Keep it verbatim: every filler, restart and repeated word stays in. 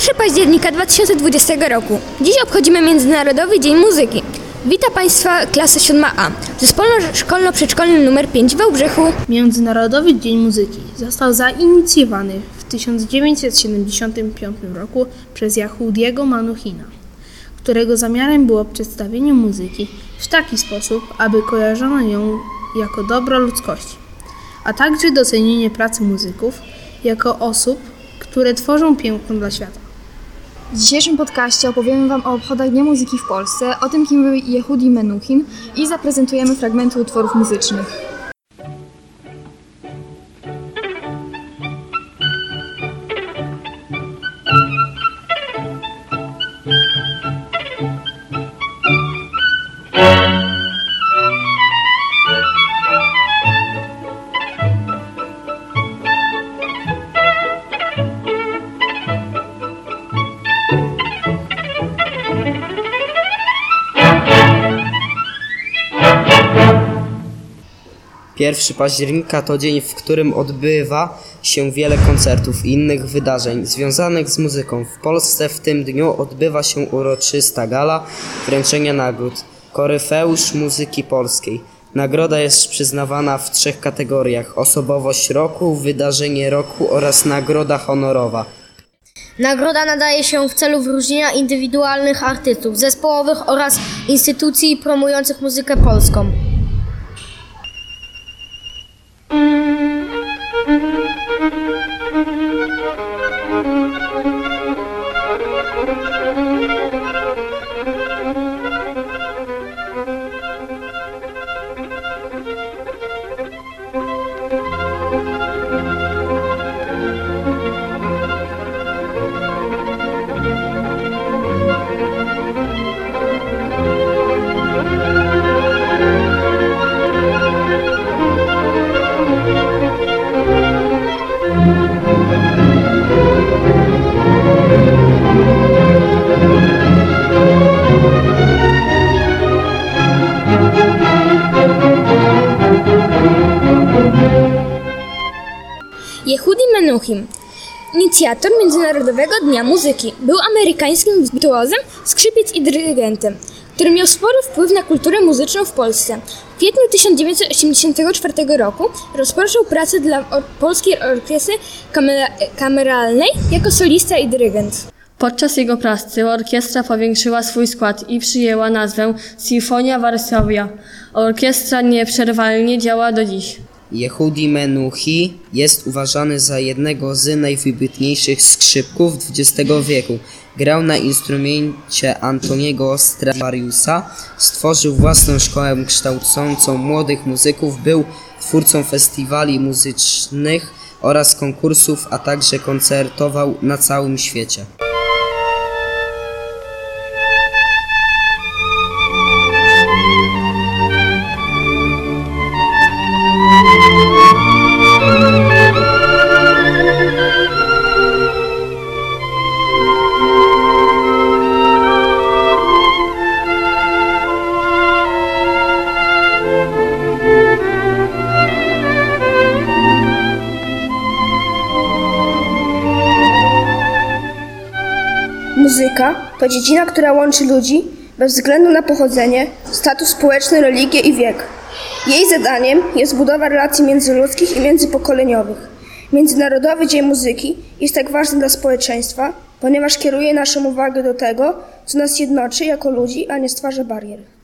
pierwszego października dwa tysiące dwudziestego roku. Dziś obchodzimy Międzynarodowy Dzień Muzyki. Witam Państwa klasy siódma A, zespole szkolno-przedszkolny numer pięć w Wałbrzychu. Międzynarodowy Dzień Muzyki został zainicjowany w tysiąc dziewięćset siedemdziesiątym piątym roku przez Yehudiego Menuhina, którego zamiarem było przedstawienie muzyki w taki sposób, aby kojarzono ją jako dobro ludzkości, a także docenienie pracy muzyków jako osób, które tworzą piękno dla świata. W dzisiejszym podcaście opowiemy Wam o obchodach Dnia Muzyki w Polsce, o tym, kim był Yehudi Menuhin i zaprezentujemy fragmenty utworów muzycznych. pierwszego października to dzień, w którym odbywa się wiele koncertów i innych wydarzeń związanych z muzyką. W Polsce w tym dniu odbywa się uroczysta gala wręczenia nagród Koryfeusz Muzyki Polskiej. Nagroda jest przyznawana w trzech kategoriach: osobowość roku, wydarzenie roku oraz nagroda honorowa. Nagroda nadaje się w celu wyróżnienia indywidualnych artystów, zespołowych oraz instytucji promujących muzykę polską. Yehudi Menuhin, inicjator Międzynarodowego Dnia Muzyki, był amerykańskim wirtuozem, skrzypiec i dyrygentem, który miał spory wpływ na kulturę muzyczną w Polsce. W kwietniu tysiąc dziewięćset osiemdziesiątego czwartego roku rozpoczął pracę dla or- Polskiej Orkiestry Kamer- Kameralnej jako solista i dyrygent. Podczas jego pracy orkiestra powiększyła swój skład i przyjęła nazwę Sinfonia Warszawia. Orkiestra nieprzerwalnie działa do dziś. Yehudi Menuhin jest uważany za jednego z najwybitniejszych skrzypków dwudziestego wieku. Grał na instrumencie Antoniego Stradivariusa, stworzył własną szkołę kształcącą młodych muzyków, był twórcą festiwali muzycznych oraz konkursów, a także koncertował na całym świecie. Muzyka to dziedzina, która łączy ludzi bez względu na pochodzenie, status społeczny, religię i wiek. Jej zadaniem jest budowa relacji międzyludzkich i międzypokoleniowych. Międzynarodowy Dzień Muzyki jest tak ważny dla społeczeństwa, ponieważ kieruje naszą uwagę do tego, co nas jednoczy jako ludzi, a nie stwarza barier.